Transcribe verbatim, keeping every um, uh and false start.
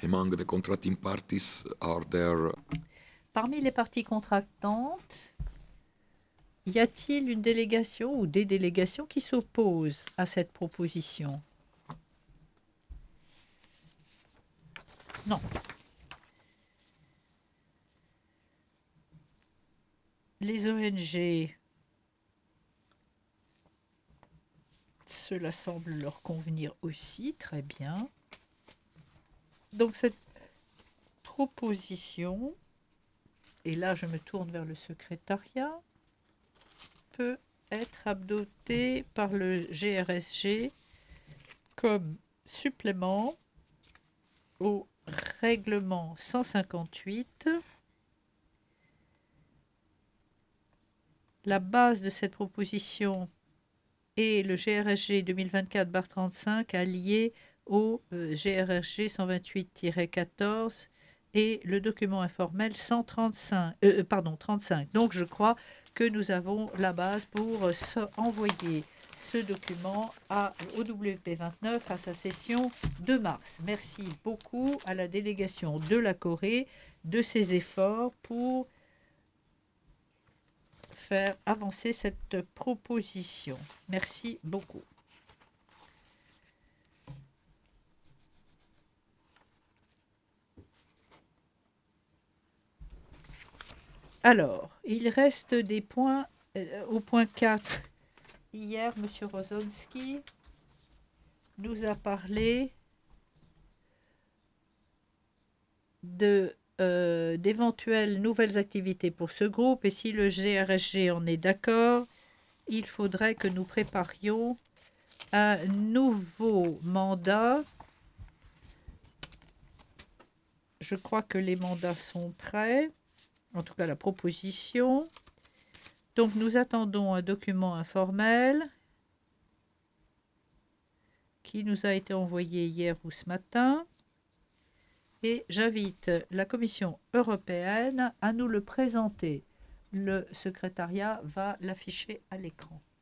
Among the contracting parties, are there Parmi les parties contractantes, y a-t-il une délégation ou des délégations qui s'opposent à cette proposition? Non. Les O N G, cela semble leur convenir aussi, très bien. Donc cette proposition, et là je me tourne vers le secrétariat, peut être adoptée par le G R S G comme supplément au règlement cent cinquante-huit. La base de cette proposition est le G R S G deux mille vingt-quatre trente-cinq allié au euh, G R S G cent vingt-huit quatorze et le document informel cent trente-cinq, euh, pardon, trente-cinq. Donc je crois que nous avons la base pour euh, envoyer ce document à, au W P vingt-neuf à sa session de mars. Merci beaucoup à la délégation de la Corée de ses efforts pour faire avancer cette proposition. Merci beaucoup. Alors, il reste des points euh, au point quatre. Hier, M. Rozonski nous a parlé de, euh, d'éventuelles nouvelles activités pour ce groupe et si le G R S G en est d'accord, il faudrait que nous préparions un nouveau mandat. Je crois que les mandats sont prêts, en tout cas la proposition. Donc nous attendons un document informel qui nous a été envoyé hier ou ce matin. Et j'invite la Commission européenne à nous le présenter. Le secrétariat va l'afficher à l'écran.